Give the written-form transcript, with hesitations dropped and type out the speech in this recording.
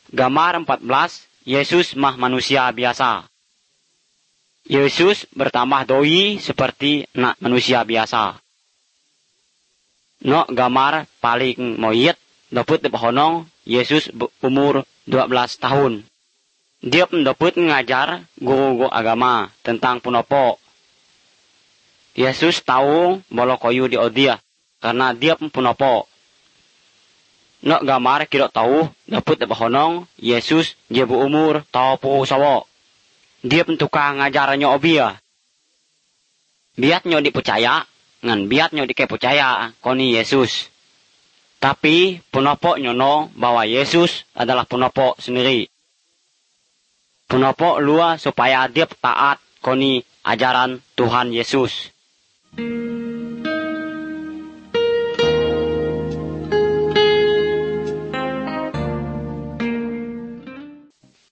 Gambar 14, Yesus mah manusia biasa. Yesus bertambah doi seperti anak manusia biasa. No gambar paling moyet dapat dipahonong Yesus umur 12 tahun. Dia dapat ngajar guru agama tentang punopo. Yesus tahu bolo koyu di odia karena dia punopo. No gambar kira tahu dapat dipahonong Yesus dia umur tau po sawo. Dia tukang ngajarannya obia. Biatnya dipercaya, ngan biatnya dikepercaya koni Yesus. Tapi punopo nyono bahwa Yesus adalah punopo sendiri. Punopo lua supaya dia taat koni ajaran Tuhan Yesus.